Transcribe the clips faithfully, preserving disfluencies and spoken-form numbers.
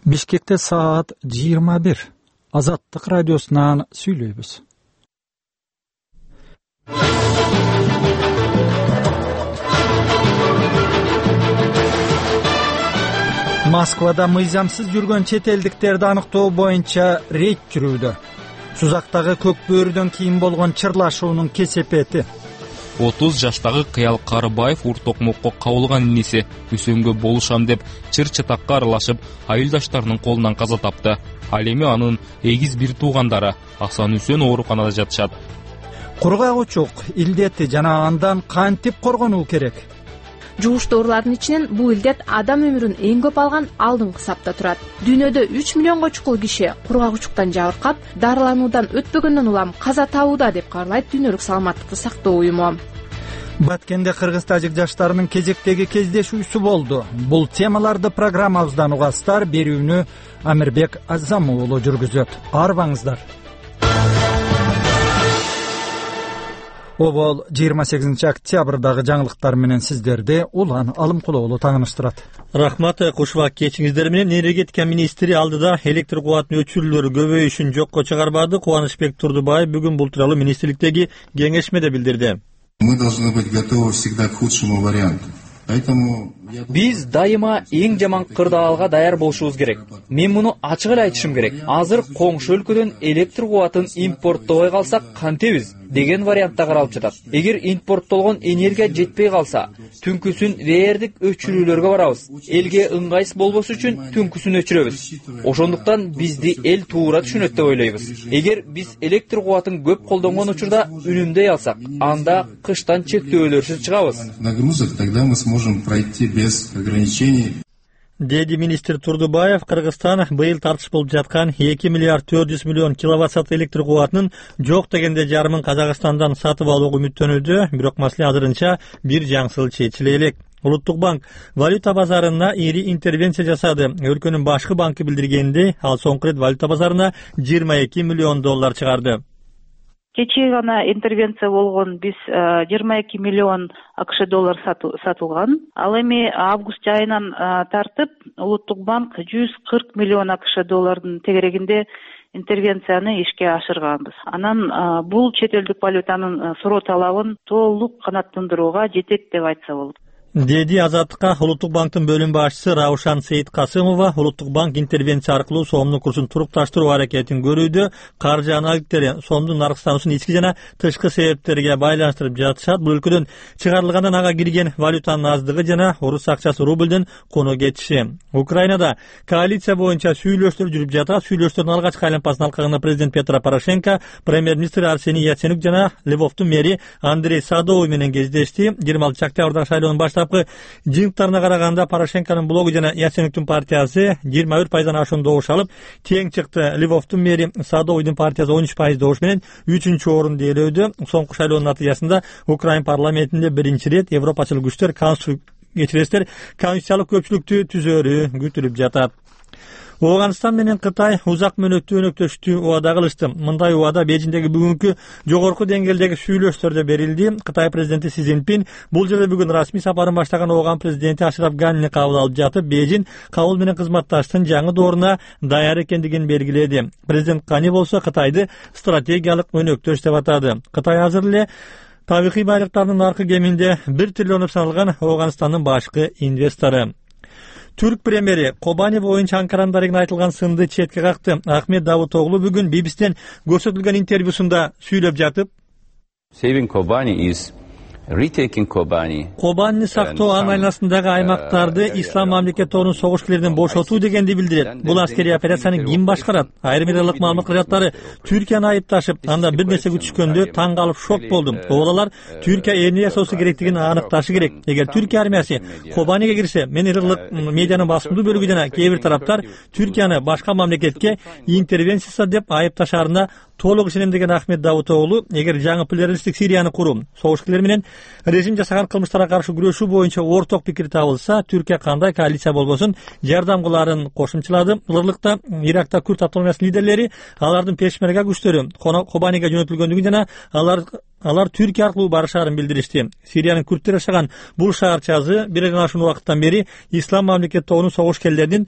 Bişkekte saat жыйырма бир. Azatlık radyosundan söylüyoruz. Moskvada mыйзамсыз жүргөн чет элдиктерди аныктоо боюнча рейд жүрүүдө. Сузактагы көк бөөрүдөн кийин болгон чырлашуунун кесепети. отуз жаштагы Кыял Карыбаев уртокмокко кабылган инеси Үсөнгө болушам деп чыр-чытакка аралашып, айылдаштарынын колунан каза тапты. Ал эми анын эгиз бир туугандары Асан Үсөн ооруканада жатышат. Кургагучук, илдети жана андан кантип коргонуу керек? Жугуш доорулардын ичинен бул илдет адам өмүрүн эң көп алган алдыңкы сапта турат. Дүйнөдө үч миллионго чукул киши кургагучуктан жабыркап, дарылануудан өтпөгөндөн улам каза табууда деп кабарлайт Дүйнөлүк саламаттыкты сактоо уюму. Баткенде кыргыз-тажик жаштарынын кезектеги кездешүүсү болду. Бул темаларды программабыздан угасыздар, берүүнү Амирбек Азамов уулу жүргүзөт. Арбаңыздар. Обол жыйырма сегизинчи октябрдагы жаңылыктар менен сиздерди Улан Алымкулоğlu тааныштырат. Рахмат, кушубак кечиңиздер менен. Энергетика министри алдыда электр кубатын өчүрүүлөрү көбөйүшүн жокко чыгарбады. Кубанычбек Турдубаев бүгүн бул тууралуу министрликтеги кеңешмеде билдирди. Мы должны быть готовы всегда к худшему варианту. Биз дайыма эң жаман кырдаалга даяр болушубуз керек. Мен муну ачык эле айтышым керек. Азыр коңшу өлкөдөн электр кубатын импорттобой калсак кантебиз деген вариантта каралып жатат. Эгер импорттолгон энергия жетпей калса, түнкүсүн реердик өчүрүүлөргө барабыз. Элге ыңгайсыз болбош үчүн түнкүсүн өчүрөбүз. Ошондуктан бизди эл туура түшүнөт деп ойлойбуз. Эгер биз электр кубатын көп колдонгон учурда үнүмдөй алсак, анда кыштан чектөөлөрсүз чыгабыз. Нагрузок тогда мы сможем пройти без ограничений. Деди министр Турдубаев, Кыргызстан быйыл тартыш болуп жаткан эки миллиард төрт жүз миллион киловатт саат электр кубатынын жок дегенде жарымын Казакстандан сатып алууга үмүттөнүүдө, бирок маселе азырынча бир жаңсыл чечиле элек. Улуттук банк валюта базарына ири интервенция жасады. Өлкөнүн башкы банкы билдиргендей, ал соңку рет валюта базарына жыйырма эки миллион доллар чыгарды. Кечээ гана интервенция болгон, биз жыйырма эки миллион АКШ доллар сатылган. Ал эми август айынан тартып Улуттук банк жүз кырк миллион АКШ доллардын тегерегинде интервенцияны ишке ашырганбыз. Анан бул чет элдик валютанын суроо талабын толук канааттандырууга жетет деп айтса болот. Деди Азаттыкка Улуттук банктын бөлүм башчысы Раушан Сейиткасымова. Улуттук банк интервенция аркылуу сомдун курсун турукташтыруу аракетин көрүүдө. Каржы аналитиктери сомдун наркстануусун ички жана тышкы себептерге байланыштырып жатышат. Бул өлкөдөн чыгарылгандан ага кирген валютанын аздыгы жана орус акчасы рубльден кону кетиши. Украинада коалиция боюнча сүйлөштөр жүрүп жатат. Сүйлөштөрдүн алгачкы айланпасынын алкагында президент Петро Порошенко, премьер-министр Арсений Яценюк жана Львовдун мэри Андрей Садовый менен кездешти. жыйырма алтынчы октябрдагы шайлоонун баштапкы жыйынтыктарына караганда Порошенконун блогу жана Яценюктун партиясы жыйырма бир пайыздан ашуун добуш алып, тең чыкты. Львовдун мэри Садовыйдын партиясы он үч пайыз добуш менен үчүнчү орунду ээлөөдө. Соңку шайлоонун натыйжасында Украин парламентинде биринчи рет европачыл күчтөр конституциялык көпчүлүктү түзөөрү күтүлүп жатат. Оганстан менен Кытай узак мөөнөттүү өнөктөштү убада кылышты. Мындай убада Бейжиңдеги бүгүнкү жогорку деңгээлдеги сүйлөштөрдө берилди. Кытай президенти Си Цзиньпин бул жерде бүгүн расмий сапарын баштаган Оган президенти Ашраф Ганини кабыл алып жатып, Бейжиң кабыл менен кызматташтын жаңы дооруна даяр экендигин белгиледи. Президент Гани болсо Кытайды стратегиялык өнөктөш деп атады. Кытай азыр эле табигый байлыктардын наркы кеминде бир триллион саналган Оганстандын башкы инвестору. Түрк премьери Кобани боюнча Анкаранын дарегине айтылган сынды четке какты. Ахмет Давутоглу бүгүн Би Би Сиден көрсөтүлгөн интервьюсунда сүйлөп жатып, Saving Kobani is retaking Kobani. Кобанини сактоо айланасындагы аймактарды ислам мамлекетторунун согушкерлеринен бошотуу дегенди билдирет. Бул аскерий операцияны ким башкарат? Айрым эле маалымат кызматтары Түркияны айыпташып, анда бир нерсе күтүшкөндө таң калып шок болдум. Олар Түркия эмне жасоосу керектигин аныкташы керек. Эгер Түркия армиясы Кобаниге кирсе, мен ирлык медианын басымдуу бөлүгү жана кээ бир тараптар Түркияны башка мамлекетке интервенция деп айыпташарына толук ишенем деген Ахмет Давутоглу, эгер жаңы плюралисттик Сирияны куруу, согушкерлер менен режим жасаган кылмыштарга каршы күрөшүү боюнча орток пикир табылса, Түркия кандай коалиция болбосун жардам кыларын кошумчалады. Ылдырлыкта Иракта Күрд автономиясынын лидерлери алардын пешмерга күчтөрү Кобаниге жөнөтүлгөндүгүн жана алар алар Түркия аркылуу барышаарын билдиришти. Сириянын күрттери жашаган бул шаарчасы бир айдан ашуун убакыттан бери ислам мамлекетторунун согушкерлеринин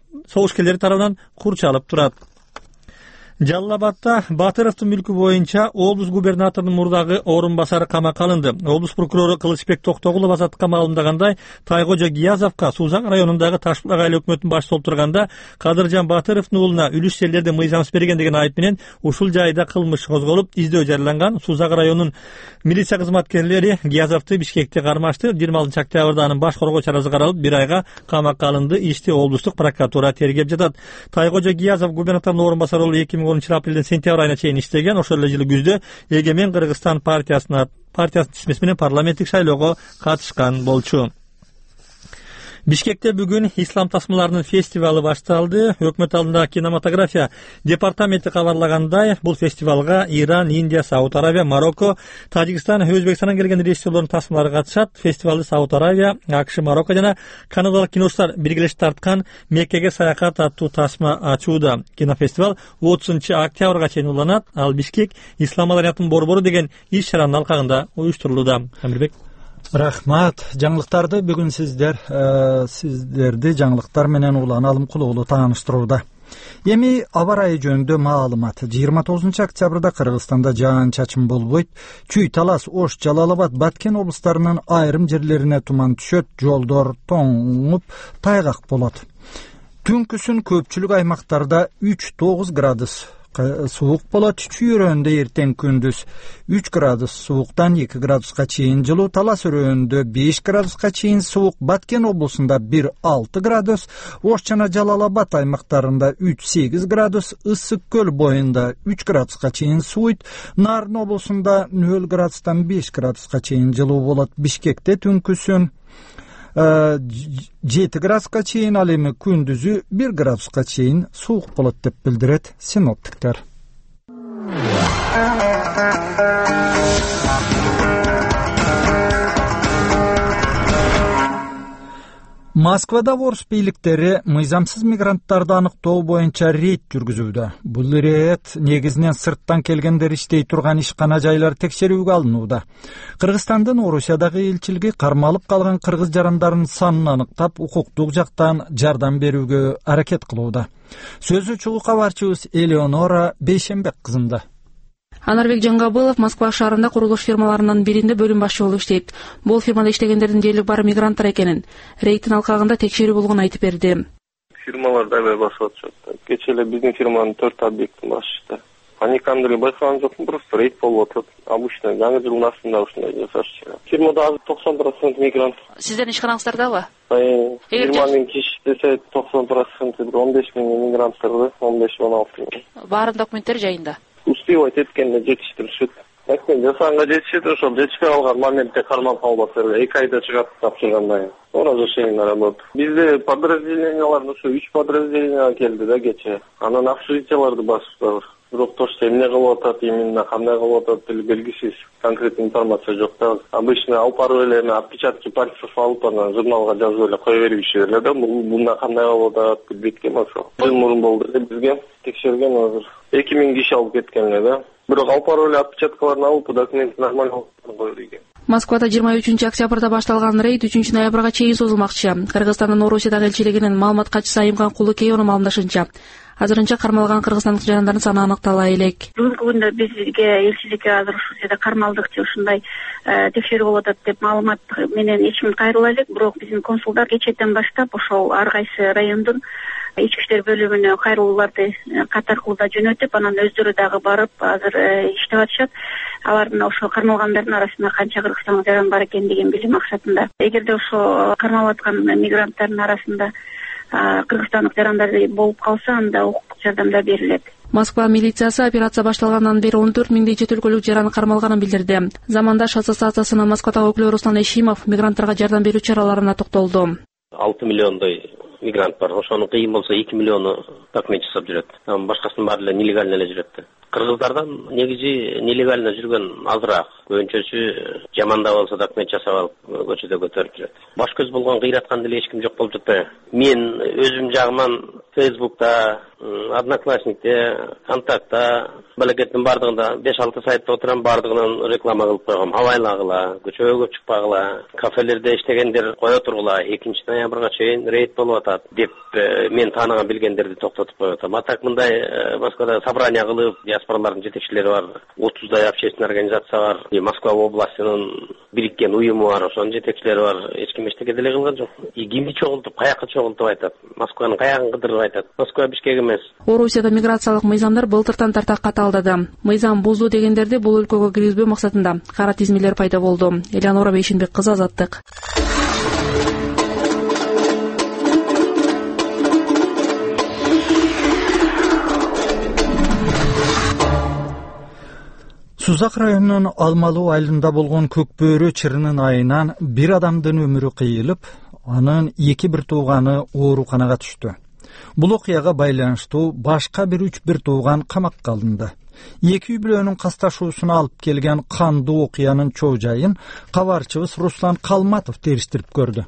согушкерлери тарабынан курчалып турат. Жалал Абадта Батыровдун мүлкү боюнча облус губернаторунун мурдагы орун басары камакка алынды. Облус прокурору Кылычбек Токтогулов азаттыкка маалымдагандай, Тайкожо Гиязовго Сузак районундагы Ташбулак айыл өкмөтүнүн башчысы болуп турганда Кадыржан Батыровдун уулуна үлүш жерлерде мыйзамсыз берген деген айып менен ушул жайда кылмыш козголуп, издөө жарыяланган. Сузак районунун милиция кызматкерлери Гиязовду Бишкекте кармашты. жыйырма алтынчы октябрда анын баш коргоо чарасы каралып, бир айга камакка алынды. Ишти облустук прокуратура тергеп жатат. Тайкожо Гиязов губернатордун орун басары болуп эки миң он үчүнчү апрелден сентябрь айына чейин иштеген. Ошол эле жылы күздө Эгемен Кыргызстан партиясына партиясынын тизмеси менен парламенттик шайлоого катышкан болчу. Бишкекте бүгүн ислам тасмаларынын фестивалы башталды. Өкмөт алдындагы кинематография департаменти кабарлагандай, бул фестивалга Иран, Индия, Сауд Арабия, Марокко, Тажикстан, Өзбекстандан келген режиссерлордун тасмалары катышат. Фестивалды Сауд Арабия, АКШ, Марокко жана канадалык киночулар биргелешип тарткан Меккеге саякат аттуу тасма ачууда. Кинофестивал отузунчу октябрга чейин уланат. Ал Бишкек ислам маданиятынын борбору деген иш-чаранын алкагында уюштурулууда. Амирбек. Рахмат. Жаңылыктарды бүгүн сиздер сиздерди жаңылыктар менен Улан Алымкул уулу тааныштырууда. Эми аба ырайы жөнүндө маалымат. жыйырма тогузунчу октябрда Кыргызстанда жаан-чачын болбойт. Чүй, Талас, Ош, Жалал Абад, Баткен облустарынын айрым жерлерине туман түшөт, жолдор тоңуп, тайгак болот. Түнкүсүн көпчүлүк аймактарда үч тогуз градус суук болот. Чүй өрөөнүндө эртең күндүз үч градус сууктан эки градуска чейин жылуу, Талас өрөөнүндө беш градуска чейин суук, Баткен облусунда бир алты градус, Ош жана Жалал Абад аймактарында үч сегиз градус, Ысык көл боюнда үч градуска чейин сууйт, Нарын облусунда нөл градустан беш градуска чейин жылуу болот. Бишкекте түнкүсүн жети градуска чейин, ал эми күндүзү бир градуска чейин суук болот деп билдирет синоптиктер. Москвада орус бийликтери мыйзамсыз мигранттарды аныктоо боюнча рейд жүргүзүүдө. Бул рейд негизинен сырттан келгендер иштей турган ишкана жайлар текшерүүгө алынууда. Кыргызстандын Орусиядагы элчилиги кармалып калган кыргыз жарандарын санын аныктап, укуктук жактан жардам берүүгө аракет кылууда. Сөзү чогуу кабарчыбыз Элеонора Бейшембек кызында. Анарбек Жангабылов Москва шаарында курулуш фирмаларынын биринде бөлүм башчы болуп иштейт. Бул фирмада иштегендердин дээрлик баары мигранттар экенин, рейдтин алкагында текшерүү болгонун айтып берди. Фирмалар дагы басып атышат. Кечээ эле биздин фирманын төрт объектин башчысы. Аникандыр байкаган жокмун, просто рейд болуп атат. Обычно жаңы жылдын астында ушундай жасашчу. Фирмада азыр токсон процент мигрант. Сиздердин ишканаңыздардабы? Фирманын киши десе токсон процент он беш миң мигранттарды, он беш он алты миң. Баарын документтери жайында. Успевать эткенде жетиштиришет. Экен жасаганга жетишет, ошол жетишпей калган моментте кармалып калбаса эки айда чыгат тапшыргандан кийин. Разрешение работы. Бизде подразделениялар ушу үч подразделение келди да кечээ. Анан общежитияларды басып бирок точно эмне кылып атат, именно кандай кылып атат деле белгисиз. Конкретный информация жок да. Обычно алып барып эле отпечатки пальцев алып анан журналга жазып эле кое беришет эле да. Мында кандай кылып атат билбейт ошол. Бир мурун болду эле бизге текшерген азыр эки миң киши алып кеткен эле да. Бирок алып барып эле отпечаткаларын алып документ нормально койду деген. Москвада жыйырма үчүнчү октябрда башталган рейд үчүнчү ноябрга чейин созулмакчы. Кыргызстандын Орусиядагы элчилигинин маалымат катчысы Айымган Кулукеевнун маалымдашынча, азырынча кармалган кыргызстандык жарандардын саны аныктала элек. Бүгүнкү күндө бизге элчиликке азыр ушул жерде кармалдык же ушундай текшерүү болуп атат деп маалымат менен эчим кайрыла элек, бирок биздин консулдар кечээден баштап ошол ар кайсы райондун ички иштер бөлүмүнө кайрылууларды кат аркылуу да жөнөтүп, анан өздөрү дагы барып азыр иштеп атышат. Алардын ошо кармалгандардын арасында канча кыргызстандык жаран бар экендигин билүү максатында. Эгерде ошо кармалып аткан мигранттардын арасында кыргызстандык жарандар болуп калса, анда укуктук жардам да берилет. Москва милициясы операция башталгандан бери он төрт миңдей чет өлкөлүк жаран кармалганын билдирди. Замандаш ассоциациясынын Москвадагы өкүлү Руслан Эшимов мигранттарга жардам берүү чараларына токтолду. алты миллиондой мигрант бар. Ошонун кыйын болсо эки миллиону документ жасап жүрөт. Башкасынын баары эле нелегально эле жүрөт. Кыргыздардан негизи нелегально жүргөн азыраак. Көбүнчөсү жаманда болсо документ жасап алып көчөдө көтөрүп жүрөт. Баш көз болгон кыйраткан деле эч ким жок болуп жатпайбы. Мен өзүм жагыман Facebook'та, Одноклассникте, Контактта, балакеттин бардыгында беш алты сайтта отурам, бардыгынан реклама кылып койгом. Абайлагыла, көчөгө чыкпагыла, кафелерде иштегендер кое тургула, экинчи ноябрга чейин рейд болуп атат деп мен тааныган билгендерди токтотуп коюп атам. А так мындай Москвада собрание кылып, диаспоралардын жетекчилери бар, отуздай общественный организация бар, Москва областынын бириккен уюму бар, ошонун жетекчилери бар. Эч ким эчтеке деле кылган жок. И кимди чогултуп, каяка чогултуп айтат? Москванын каягын кыдырып айтат? Москва Бишкек эмес. Орусияда миграциялык мыйзамдар былтыртан тарта каталдады. Мыйзам бузуу дегендерди бул өлкөгө киргизбөө максатында кара тизмелер пайда болду. Элеонора Бейшенбек кызы, Азаттык. Сузак районунун Алмалуу айылында болгон Көкбөрү чырынын айынан бир адамдын өмүрү кыйылып, анын эки бир тууганы ооруканага түштү. Бул окуяга байланыштуу башка бир үч бир тууган камакка алынды. Эки үй бүлөнүн касташуусуна алып келген кандуу окуянын чоо жайын кабарчыбыз Руслан Калматов териштирип көрдү.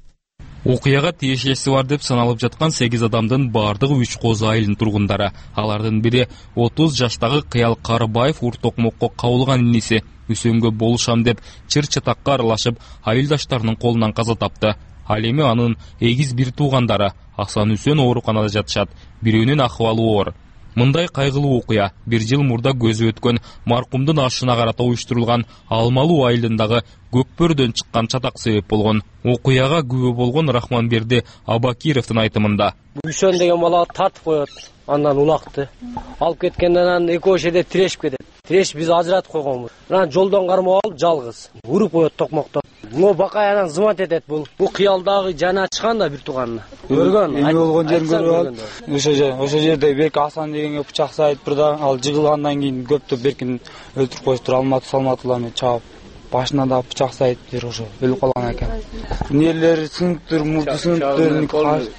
Окуяга тиешеси бар деп саналып жаткан сегиз адамдын бардыгы Үч Козу айылынын тургундары. Алардын бири отуз жаштагы Кыял Карыбаев уртокмокко кабылган иниси Үсөнгө болушам деп чыр-чатакка аралашып, айылдаштарынын колунан каза тапты. Ал эми анын эгиз бир туугандары Асан Үсөн ооруканада жатышат. Бирөөнүн акыбалы оор. Мындай кайгылуу окуя бир жыл мурда көзү өткөн маркумдун ашына карата уюштурулган Алмалуу айылындагы Көкбөрдөн чыккан чатак себеп болгон. Окуяга күбө болгон Рахманберди Абакировдун айтымында. Үсөн деген бала тартып коет, андан улакты. Алып кеткенден анан экөө жерде тирешип кетет. Тиреш биз ажыратып койгонбуз. Анан жолдон кармап алып жалгыз уруп коет токмоктоп. Мына бакаянан зымат этет бул. Бул кыялдагы жана чыккан да бир тууганына. Көргөн, эми болгон жерин көрүп алып, ошо жер, ошо жерде бек Асан дегенге бычак сайып бирда, ал жыгылгандан кийин көптөп беркин өлтүрүп коюптур. Алматы салматыларны чаап, башына да бычак сайыптыр, ошо өлүп калган экен. Нерлери сынып, мурду сынып,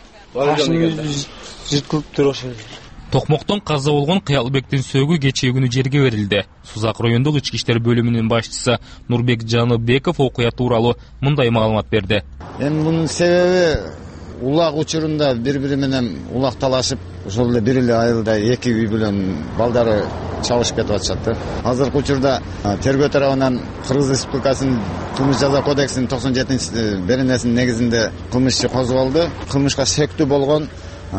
кашын жыртылыптыр ошо. Токмоктон каза болгон Кыялбектин сөөгү кечээ күнү жерге берилди. Сузак райондук ички иштер бөлүмүнүн башчысы Нурбек Жаныбеков окуя тууралуу мындай маалымат берди. Эми мунун себеби улак учурунда бири-бири менен улакталашып, ошол эле бир эле айылда эки үй бүлөнүн балдары чабышып кетип атышат да. Азыркы учурда тергөө тарабынан Кыргыз Республикасынын кылмыш жаза кодексинин токсон жетинчи беренесинин негизинде кылмыш иши козголду. Кылмышка шектүү болгон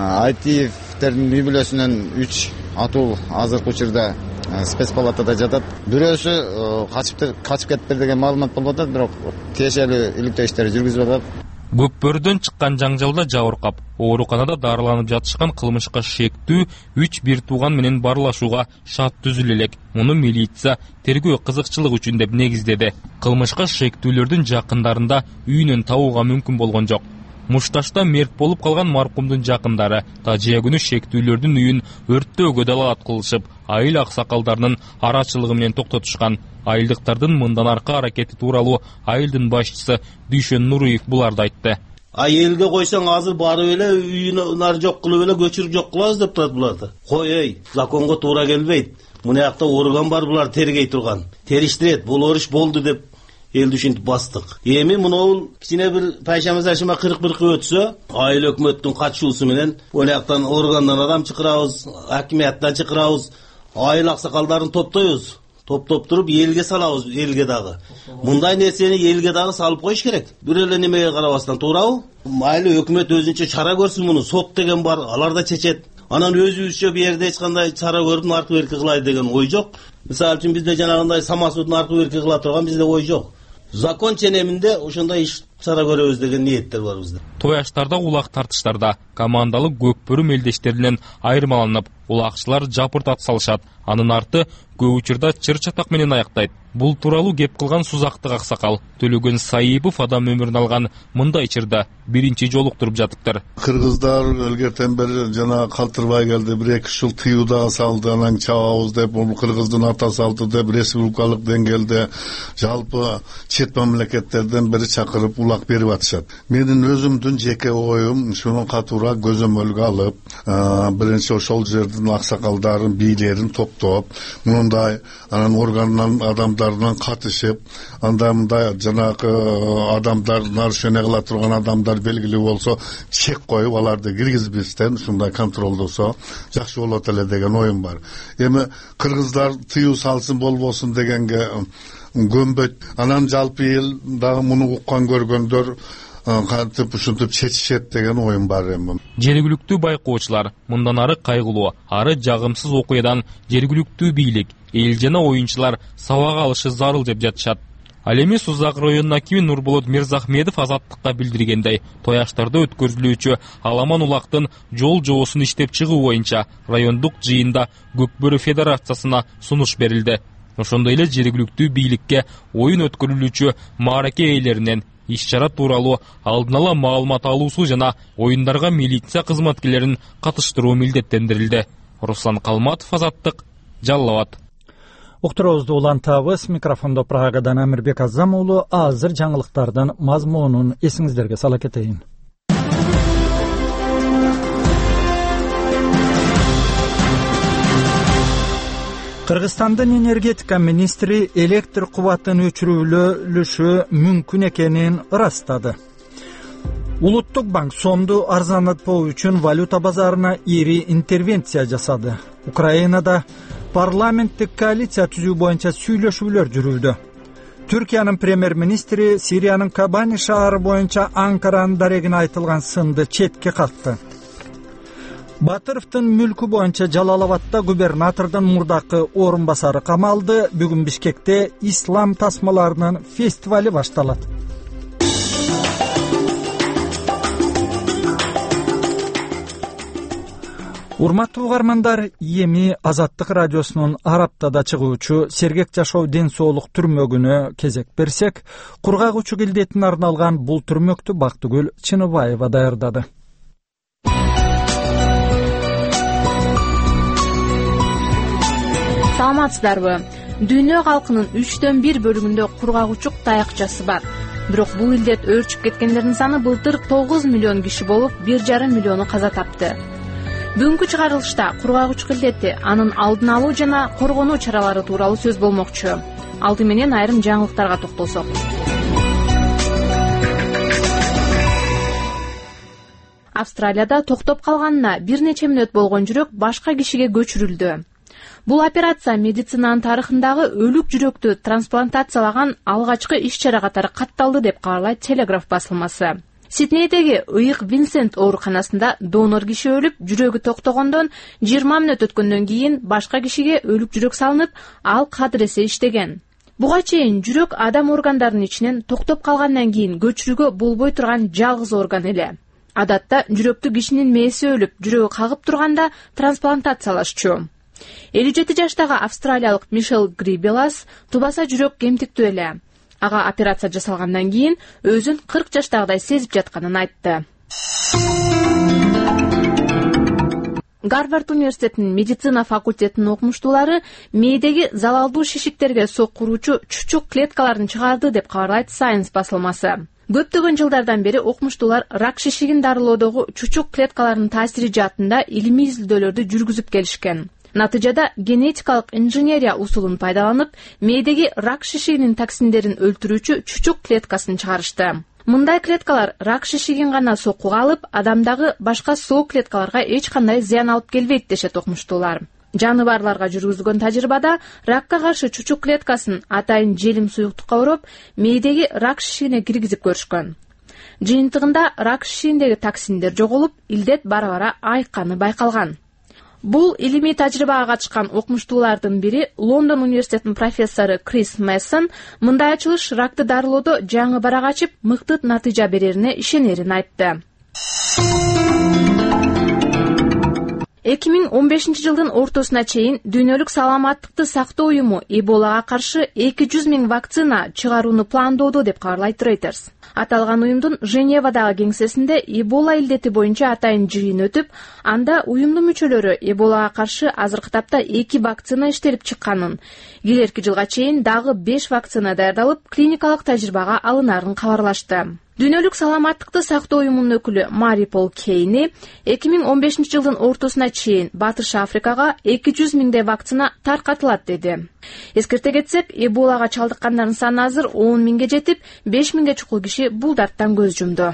Айтиевтердин үй бүлөсүнөн үч атуу азыркы учурда спец палатада жатат. Бирөөсү качып качып кетиптир деген маалымат болуп атат, бирок тиешелүү иликтөө иштери жүргүзүлүп атат. Көкбөрдөн чыккан жаңжалда жабыркап, ооруканада дарыланып жатышкан кылмышка шектүү үч бир тууган менен барлашууга шарт түзүлө элек. Муну милиция тергөө кызыкчылык үчүн деп негиздеди. Кылмышка шектүүлөрдүн жакындарында үйүнөн табууга мүмкүн болгон жок. Мушташта мерт болуп калган маркумдун жакындары тажия күнү шектүүлөрдүн үйүн өрттөөгө далаат кылышып, айыл аксакалдарынын арачылыгы менен токтотушкан. Айылдыктардын мындан аркы аракети тууралуу айылдын башчысы Дүйшөн Нуруев буларды айтты. А элге койсоң азыр барып эле үйүн нар жок кылып эле көчүрүп жок кылабыз деп турат буларды. Кой эй, законго туура келбейт. Мына жакта орган бар, булар тергей турган. Териштирет, болор иш болду деп эл ушинтип бастык. Эми мунун кичине бир пайшамазашыма кырк бир кылып өтсө, айыл өкмөттүн катышуусу менен ол жактан органдан адам чакырабыз, акимияттан чакырабыз, айыл аксакалдарын топтойбуз. Топтоп туруп элге салабыз, элге дагы. Мындай нерсени элге дагы салып коюш керек. Бир эле немеге карабастан туурабы? Майли өкмөт өзүнчө чара көрсүн муну. Сот деген бар, алар да чечет. Анан өзүбүзчө бу жерде эч кандай чара көрүп аркы берки кылайлы деген ой жок. Мисалы үчүн бизде жанагындай самасудун аркы берки кыла турган бизде ой жок. Закон ченеминде ошондой иш чара көрөбүз деген ниеттер бар бизде. Тояштарда, улак тартыштарда командалык Көкбөрү мелдештеринен айырмаланып, улакчылар жапырт салышат. Анын арты көп учурда чыр-чатак менен аяктайт. Бул тууралуу кеп кылган Сузактык аксакал Төлөгөн Саипов адам өмүрүн алган мындай чырда биринчи жолуктуруп жатыптыр. Кыргыздар өлгөтөн бери жана калтырбай келди, бир эки жыл тыюуда салды, анан чабабыз деп, бул кыргыздын ата салты деп республикалык деңгээлде жалпы чет мамлекеттерден бери чакырып улак берип атышат. Менин өзүмдүн жеке оюм ушуну катуура көзөмөлгө алып, биринчи ошол жердин аксакалдарын, бийлерин топтоп, мындай анан органнан адамдарынан катышып, анда мындай жанагы адамдар нарушение кыла турган адамдар белгилүү болсо, чек коюп аларды киргизбестен ушундай контролдосо жакшы болот эле деген оюм бар. Эми кыргыздар тыюу салсын болбосун дегенге көнбөйт. Анан жалпы эл дагы муну уккан көргөндөр кантип ушинтип чечишет деген оюм бар эми. Жергиликтүү байкоочулар мындан ары кайгылуу, ары жагымсыз окуядан жергиликтүү бийлик, эл жана оюнчулар сабак алышы зарыл деп жатышат. Ал эми Сузак районунун акими Нурболот Мирзахмедов азаттыкка билдиргендей, тояштарда өткөрүлүүчү Аламан улактын жол жоосун иштеп чыгуу боюнча райондук жыйында Көкбөрү федерациясына сунуш берилди. Ошондой эле жергиликтүү бийликке оюн өткөрүлүүчү маараке ээлеринен иш-чара тууралуу алдын ала маалымат алуусу жана оюндарга милиция кызматкерлерин катыштыруу милдеттендирилди. Руслан Калматов, Азаттык, Жалал Абад. Уктуруубузду улантабыз. Микрофондо Прагадан Амирбек Азам уулу. Азыр жаңылыктардын мазмунун эсиңиздерге сала кетейин. Кыргызстандын энергетика министри электр кубатын өчүрүлүшү мүмкүн экенин ырастады. Улуттук банк сомду арзанатпоо үчүн валюта базарына ири интервенция жасады. Украинада парламенттик коалиция түзүү боюнча сүйлөшүүлөр жүрүүдө. Түркиянын премьер-министри Сириянын Кабани шаары боюнча Анкаранын дарегине айтылган сынды четке катты. Батыровдун мүлкү боюнча Жалал Абадда губернатордун мурдакы орун басары камалды. Бүгүн Бишкекте ислам тасмаларынын фестивали башталат. Урматтуу угармандар, эми Азаттык радиосунун ар аптада чыгуучу Сергек жашоо ден соолук түрмөгүнө кезек берсек, кургак учук илдетине арналган бул түрмөктү Бактыгүл Чыныбаева даярдады. Саламатсыздарбы? Дүйнө калкынын үчтөн бир бөлүгүндө кургак учук таякчасы бар. Бирок бул илдет өөрчүп кеткендердин саны былтыр тогуз миллион киши болуп, бир жарым миллиону каза тапты. Бүгүнкү чыгарылышта кургак учук илдети, анын алдын алуу жана коргонуу чаралары тууралуу сөз болмокчу. Алды менен айрым жаңылыктарга токтолсок. Австралияда токтоп калганына бир нече мүнөт болгон жүрөк башка кишиге көчүрүлдү. Бул операция медицинанын тарыхындагы өлүк жүрөктү трансплантациялаган алгачкы иш-чара катары катталды деп кабарлайт Телеграф басылмасы. Сиднейдеги Ыйык Винсент ооруканасында донор киши өлүп, жүрөгү токтогондон жыйырма мүнөт өткөндөн кийин башка кишиге өлүк жүрөк салынып, ал кадыресе иштеген. Буга чейин жүрөк адам органдарынын ичинен токтоп калгандан кийин көчүрүүгө болбой турган жалгыз орган эле. Адатта жүрөктү кишинин мээси өлүп, жүрөгү кагып турганда трансплантациялашчу. элүү жети жаштагы австралиялык Мишель Грибелас тубаса жүрөк кемтиктүү эле. Ага операция жасалгандан кийин өзүн кырк жаштагыдай сезип жатканын айтты. Гарвард университетинин медицина факультетинин окумуштуулары мээдеги залалдуу шишиктерге соккуруучу чучук клеткаларын чыгарды деп кабарлайт Science басылмасы. Көптөгөн жылдардан бери окумуштуулар рак шишигин дарылоодогу чучук клеткаларынын таасири жаатында илимий изилдөөлөрдү жүргүзүп келишкен. Натыйжада генетикалык инженерия усулун пайдаланып, мээдеги рак шишигинин токсиндерин өлтүрүүчү чучук клеткасын чыгарышты. Мындай клеткалар рак шишигин гана соккуга алып, адамдагы башка соо клеткаларга эч кандай зыян алып келбейт дешет окумуштуулар. Жаныбарларга жүргүзүлгөн тажрыйбада ракка каршы чучук клеткасын атайын желим суюктукка ороп, мээдеги рак шишигине киргизип көрүшкөн. Жыйынтыгында рак шишигиндеги токсиндер жоголуп, илдет бара-бара айыкканы байкалган. Бул илимий тажрыйбага катышкан окумуштуулардын бири Лондон университетинин профессору Крис Мессон мындай ачылыш ракты дарылоодо жаңы барак ачып, мыкты натыйжа берерине ишенерин айтты. эки миң он бешинчи жылдын ортосуна чейин Дүйнөлүк саламаттыкты сактоо уюму Эболага каршы эки жүз миң вакцина чыгарууну пландоодо деп кабарлайт Reuters. Аталган уюмдун Женевадагы кеңсесинде Эбола илдети боюнча атайын жыйын өтүп, анда уюмдун мүчөлөрү Эболага каршы азыркы тапта эки вакцина иштелип чыкканын, келерки жылга чейин дагы беш вакцина даярдалып, клиникалык тажрыйбага алынарын кабарлашты. Дүйнөлүк саламаттыкты сактоо уюмунун өкүлү Мари Пол Кейни эки миң он бешинчи жылдын ортосуна чейин Батыш Африкага эки жүз миңдей вакцина таркатылат деди. Эскерте кетсек, Эболага чалдыккандардын саны азыр он миңге жетип, беш миңге чукул киши бул дарттан көз жумду.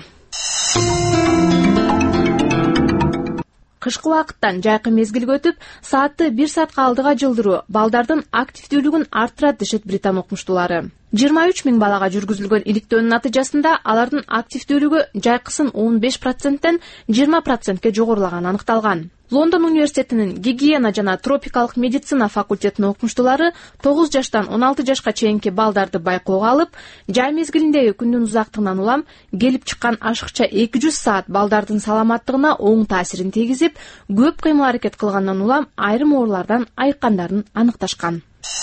Кышкы убакыттан жайкы мезгилге өтүп, саатты бир саатка алдыга жылдыруу балдардын активдүүлүгүн арттырат дешет Британ окумуштуулары. жыйырма үч миң балага жүргүзүлгөн иликтөөнүн натыйжасында алардын активдүүлүгү жайкысын он беш проценттен жыйырма процентке жогорулаганы аныкталган. Лондон университетинин гигиена жана тропикалык медицина факультетинин окумуштуулары тогуз жаштан он алты жашка чейинки балдарды байкоого алып, жай мезгилиндеги күндүн узактыгынан улам келип чыккан ашыкча эки жүз саат балдардын саламаттыгына оң таасирин тийгизип, көп кыймыл аракет кылгандан улам айрым оорулардан айыккандарын аныкташкан.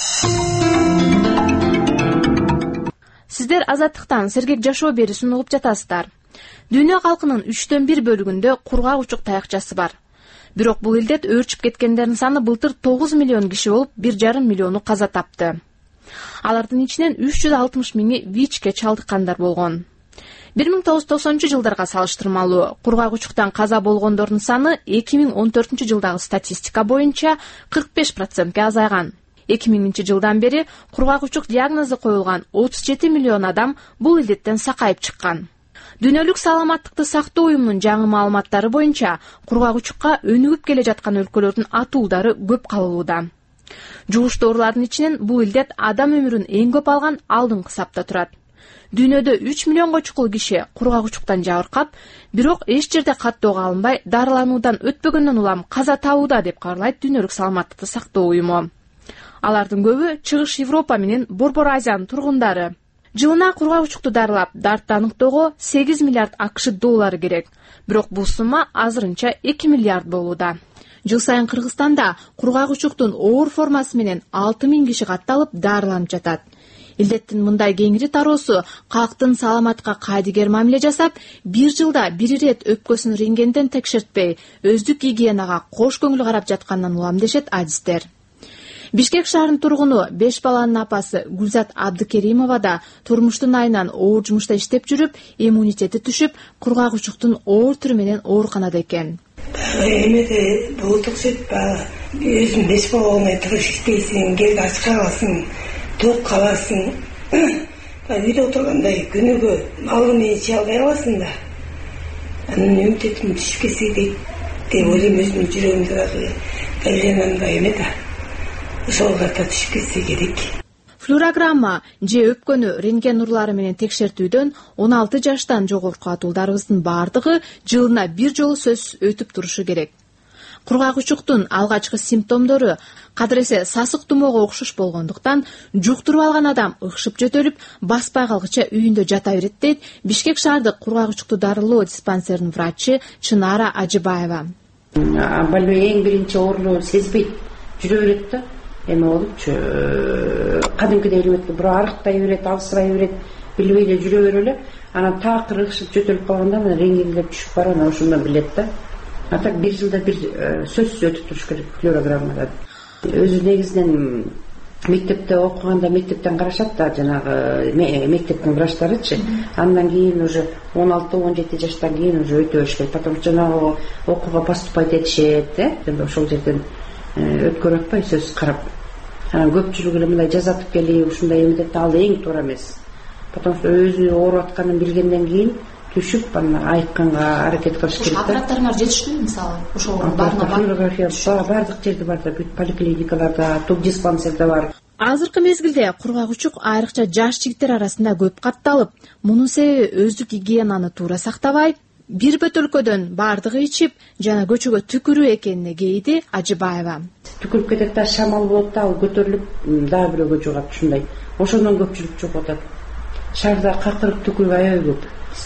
Сиздер Азаттыктан сергек жашоо берүүсүн угуп жатасыздар. Дүйнө калкынын үчтөн бир бөлүгүндө кургак учук таякчасы бар. Бирок бул илдет өөрчүп кеткендердин саны былтыр тогуз миллион киши болуп, бир жарым миллиону каза тапты. Алардын ичинен үч жүз алтымыш миңи ВИЧке чалдыккандар болгон. бир миң тогуз жүз токсонунчу жылдарга салыштырмалуу кургак учуктан каза болгондордун саны эки миң он төртүнчү жылдагы статистика боюнча кырк беш процентке азайган. эки миңинчи жылдан бери кургак учук диагнозу коюлган отуз жети миллион адам бул илдеттен сакайып чыккан. Дүйнөлүк саламаттыкты сактоо уюмунун жаңы маалыматтары боюнча кургак учукка өнүгүп келе жаткан өлкөлөрдүн атуулдары көп кабылууда. Жугуштуу оорулардын ичинен бул илдет адам өмүрүн эң көп алган алдыңкы сапта турат. Дүйнөдө үч миллионго чукул киши кургак учуктан жабыркап, бирок эч жерде каттоого алынбай, дарылануудан өтпөгөндөн улам каза табууда деп кабарлайт Дүйнөлүк саламаттыкты сактоо уюму. Алардын көбү Чыгыш Европа менен Борбор Азиянын тургундары. Жылына кургак учукту дарылап, дартты аныктоого сегиз миллиард акш доллары керек. Бирок бул сумма азырынча эки миллиард болууда. Жыл сайын Кыргызстанда кургак учуктун оор формасы менен алты миң киши катталып дарыланып жатат. Илдеттин мындай кеңири тароосу калктын саламатка кайдыгер мамиле жасап, бир жылда бир ирет өпкөсүн рентгенден текшертпей, өздүк гигиенага кош көңүл карап жаткандан улам дешет адистер. Бишкек шаарынын тургуну беш баланын апасы Гүлзат Абдыкеримова да турмуштун айынан оор жумушта иштеп жүрүп, иммунитети түшүп, кургак учуктун оор түрү менен ооруканада экен. Эмеде болдук жетпа, өзүң беш бала болмай туруп иштейсиң, кел ач каласың, ток каласың. Үйдө отургандай күнүгө алгы иче албай каласың да. Анын иммунитетим түшүп кетсе дейт, деп ойлойм өзүмдүн жүрөгүмдө дагы. Элемандай эме да. Ошолгарда түшүп кетсе керек. Флюорограмма же өпкөнү рентген нурлары менен текшертүүдөн он алты жаштан жогорку атуулдарыбыздын бардыгы жылына бир жолу сөзсүз өтүп турушу керек. Кургак учуктун алгачкы симптомдору кадыресе сасык тумоого окшош болгондуктан жуктуруп алган адам ыкшып жөтөлүп, баспай калгыча үйүндө жата берет дейт Бишкек шаардык кургак учукту дарылоо диспансеринин врачы Чынара Ажыбаева. Больной эң биринчи оорулуу сезбейт, жүрө берет да. Эме болупчу кадимкидей эметке бирөө арыктай берет, алсырай берет, билбей эле жүрө берип эле, анан такыр ыкшып жөтөлүп калганда мына рентгендеп түшүп барып, анан ошондон билет да. А так бир жылда бир сөзсүз өтүп туруш керек флюорограммада. Өзү негизинен мектепте окуганда мектептен карашат да, жанагы мектептин врачтарычы. Андан кийин уже он алты он жети жаштан кийин уже өтө баштайт. Потом жанагы окууга поступать этишет, э, ошол жерден өткөрүп атпай сөз карап. Анан көпчүлүк эле мындай жазатып келип, ушундай эмедет ал эң туура эмес. Потому что өзү ооруп атканын билгенден кийин түшүп, анан айыкканга аракет кылыш керек да. Аппараттарыңар жетиштүүбү мисалы? Ошол баарына бар. Бардык жерде бар да, бүт поликлиникаларда, ток диспансерде бар. Азыркы мезгилде кургак учук айрыкча жаш жигиттер арасында көп катталып, мунун себеби өздүк гигиенаны туура сактабай, бир бөтөлкөдөн бардыгы ичип, жана көчөгө түкүрүү экенине кейди Ажыбаева. Түкүрүп кетет да, шамал болот да, ал көтөрүлүп дагы бирөөгө жугат ушундай. Ошондон көпчүлүк чогуп атат. Шаарда какырып түкүрүү аябай көп.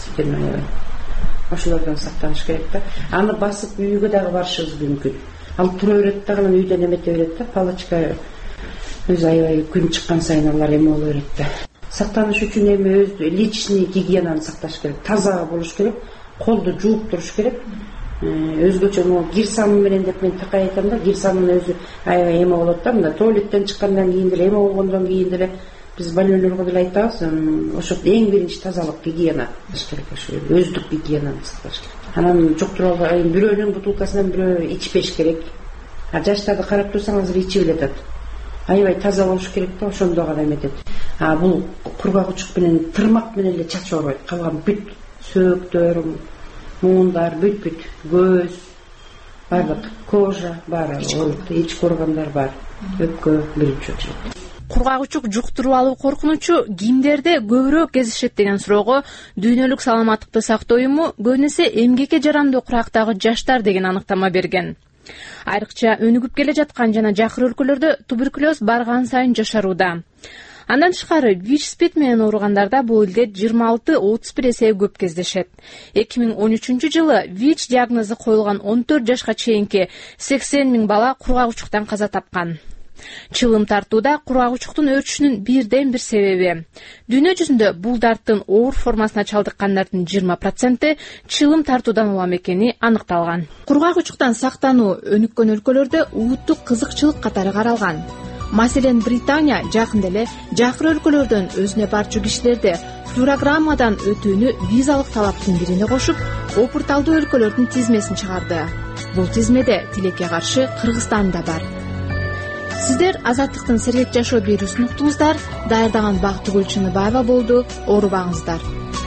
Ошолордон сактаныш керек да. Аны басып үйгө дагы барышыбыз мүмкүн. Ал тура берет да, анан үйдөн эмете берет да, палочка өзү аябай күн чыккан сайын алар эме боло берет да. сактаныш үчүн эми өз личный гигиенаны сакташ керек, таза болуш керек, колду жууп туруш керек. Өзгөчө могу кир самын менен деп мен такай айтам да, кир самын өзү аябай эме болот да, мында туалеттен чыккандан кийин деле, эме болгондон кийин деле биз больнойлорго деле айтабыз, ошо эң биринчи тазалык, гигиена сакташ керек, ошо өздүк гигиенаны сакташ керек. Анан жуктуруп алган бирөөнүн бутылкасынан бирөө ичпеш керек. А жаштарды карап турсаңыз ичип эле атат. Аябай таза болуш керек да, ошондо гана эметет. А бул кургагучук менен тырмак менен эле чачып албайт, калган бүт сөөктөр, муундар, бүт-бүт, көз, барлык кожа бар, ички органдар бар, өпкө биринчи очередь. Кургагучук жуктуруп алуу коркунучу кимдерде көбүрөөк кезишет деген суроого Дүйнөлүк саламаттыкты сактоо уюму көбүнесе эмгекке жарандуу курактагы жаштар деген аныктама берген. Айрыкча өнүгүп келе жаткан жана жакыр өлкөлөрдө туберкулез барган сайын жашарууда. Андан тышкары ВИЧ-СПИД менен ооругандарда бул илдет жыйырма алты отуз бир эсе көп кездешет. эки миң он үчүнчү жылы ВИЧ диагнозу коюлган он төрт жашка чейинки сексен миң бала кургагучуктан каза тапкан. Чылым тартууда кургагучуктун өрчүшүнүн бирден бир себеби. Дүйнө жүзүндө бул дарттын оор формасына чалдыккандардын жыйырма проценти чылым тартуудан улам экени аныкталган. Кургагучуктан сактануу өнүккөн өлкөлөрдө улуттук кызыкчылык катары каралган. Маселен, Британия жакында эле жакыр өлкөлөрдөн өзүнө барчу кишилерди флюорограммадан өтүүнү визалык талаптын бирине кошуп, опурталдуу өлкөлөрдүн тизмесин чыгарды. Бул тизмеде тилекке каршы Кыргызстан да бар. Сиздер Азаттыктын Сергек жашоо берүүсүн уктуңуздар. Даярдаган Бактыгүл Гүлчыныбаева болду. Оорубаңыздар.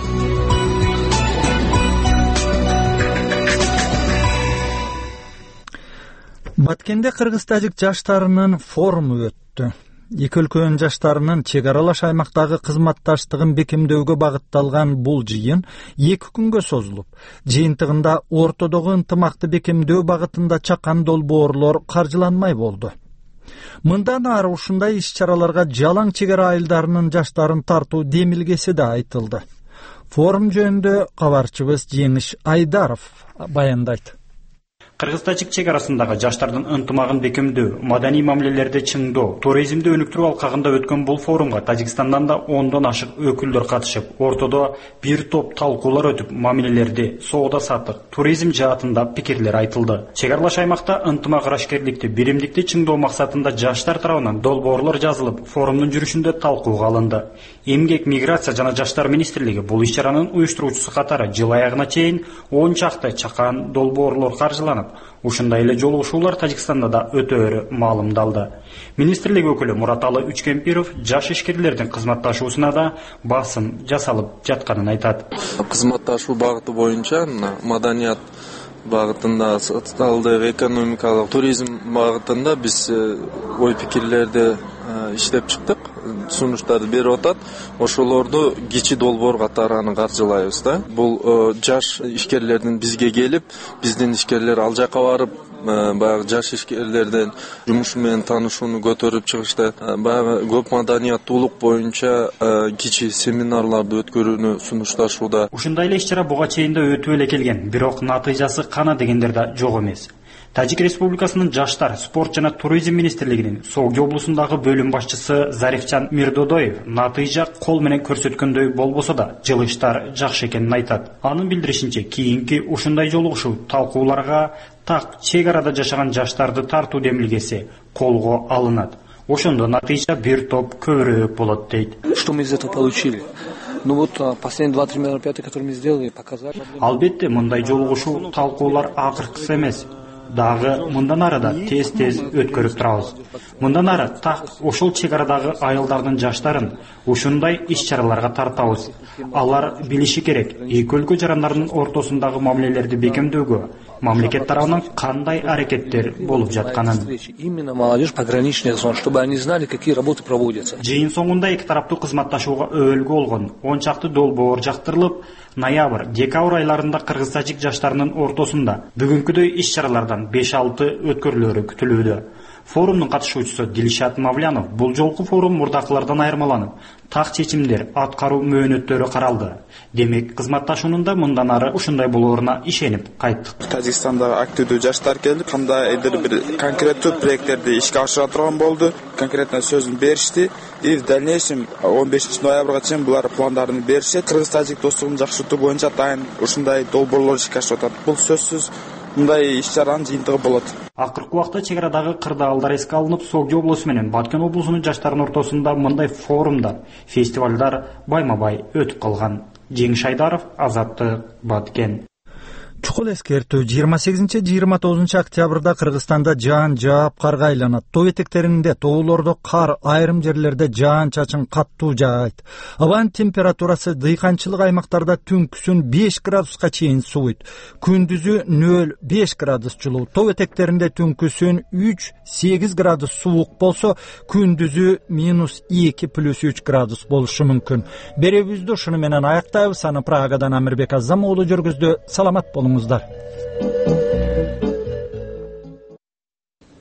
Баткенде кыргыз-тажик жаштарынын форуму өттү. Эки өлкөнүн жаштарынын чек аралаш аймактагы кызматташтыгын бекемдөөгө багытталган бул жыйын эки күнгө созулуп, жыйынтыгында ортодогу ынтымакты бекемдөө багытында чакан долбоорлор каржыланмай болду. Мындан ары ушундай иш-чараларга жалаң чек ара айылдарынын жаштарын тартуу демилгеси да айтылды. Форум жөнүндө кабарчыбыз Жеңиш Айдаров баяндайт. Кыргыз-тажик чек арасындагы жаштардын ынтымагын бекемдөө, маданий мамилелерди чыңдоо, туризмди өнүктүрүү алкагында өткөн бул форумга Тажикстандан да ондон ашык өкүлдөр катышып, ортодо бир топ талкуулар өтүп, мамилелерди, соода-саттык, туризм жаатында пикирлер айтылды. Чек аралаш аймакта ынтымак ырашкерликти, биримдикти чыңдоо максатында жаштар тарабынан долбоорлор жазылып, форумдун жүрүшүндө талкууга алынды. Эмгек, миграция жана жаштар министрлиги бул иш-чаранын уюштуруучусу катары жыл аягына чейин он чакты чакан долбоорлор каржыланып, ушундай эле жолугушуулар Тажикстанда да өтөөрү маалымдалды. Министрлик өкүлү Мураталы Үчкемпиров жаш ишкерлердин кызматташуусуна да басым жасалып жатканын айтат. Кызматташуу багыты боюнча маданият багытында, социалдык, экономикалык, туризм багытында биз ой пикирлерди иштеп чыктык, сунуштарды берип атат. Ошолорду кичи долбоор катары каржылайбыз да. Бул жаш ишкерлердин бизге келип, биздин ишкерлер ал жака барып, баягы жаш ишкерлердин жумушу менен таанышууну көтөрүп чыгышты. Баягы көп маданияттуулук боюнча кичи семинарларды өткөрүүнү сунушташууда. Ушундай эле иш-чара буга чейин да өтүп эле келген, бирок натыйжасы кана дегендер да жок эмес. Тажик Республикасынын жаштар, спорт жана туризм министрлигинин Согди облусундагы бөлүм башчысы Зарифчан Мирдодоев натыйжа кол менен көрсөткөндөй болбосо да, жылыштар жакшы экенин айтат. Анын билдиришинче, кийинки ушундай жолугушуу талкууларга так чек арада жашаган жаштарды тартуу демилгеси колго алынат. Ошондо натыйжа бир топ көбүрөөк болот дейт. Что мы из этого получили? Ну вот последние два-три мероприятия, которые мы сделали, показали. Албетте, мындай жолугушуу талкуулар акыркысы эмес. Дагы мындан ары да тез-тез өткөрүп турабыз. Мындан ары так ошол чек арадагы айылдардын жаштарын ушундай иш-чараларга тартабыз. Алар билиши керек, эки өлкө жарандарынын ортосундагы мамилелерди бекемдөөгө мамлекет тарабынан кандай аракеттер болуп жатканын. Именно молодежь пограничная зона, чтобы они знали, какие работы проводятся. Жыйын соңунда эки тараптуу кызматташууга өбөлгө болгон он чакты долбоор жактырылып, ноябрь, декабрь айларында кыргыз-тажик жаштарынын ортосунда бүгүнкүдөй иш-чаралардан беш алты өткөрүлөрү күтүлүүдө. Форумдун катышуучусу Дилшат Мавлянов бул жолку форум мурдакылардан айырмаланып, так чечимдер, аткаруу мөөнөттөрү каралды. Демек, кызматташуунун мындан ары ушундай болооруна ишенип кайттык. Тажикстандагы активдүү жаштар келип, кандайдыр бир конкреттүү проекттерди ишке ашыра турган болду. Конкретно сөзүн беришти. И в дальнейшем он бешинчи ноябрга чейин булар пландарын беришет. Кыргыз-тажик достугун жакшыртуу боюнча дайын ушундай долбоорлор ишке ашып атат. Бул сөзсүз мындай иш-чаранын жыйынтыгы болот. Акыркы убакта чек арадагы кырдаалдар эске алынып, Согди облусу менен Баткен облусунун жаштарынын ортосунда мындай форумдар, фестивалдар байма-бай өтүп калган. Жеңиш Айдаров, Азаттык, Баткен. Чукул эскертүү жыйырма сегизинчи жыйырма тогузунчу октябрда Кыргызстанда жаан жаап карга айланат. Тоо этектеринде, тоолордо кар, айрым жерлерде жаан чачын каттуу жаайт. Абанын температурасы дыйканчылык аймактарда түнкүсүн беш градуска чейин сууйт. Күндүзү нөл беш градус жылуу. Тоо этектеринде түнкүсүн үч сегиз градус суук болсо, күндүзү минус эки плюс үч градус болушу мүмкүн. Беребизди ушуну менен аяктайбыз. Аны Прагадан Амирбек Азам уулу жүргүздү. Саламат болуңуздар.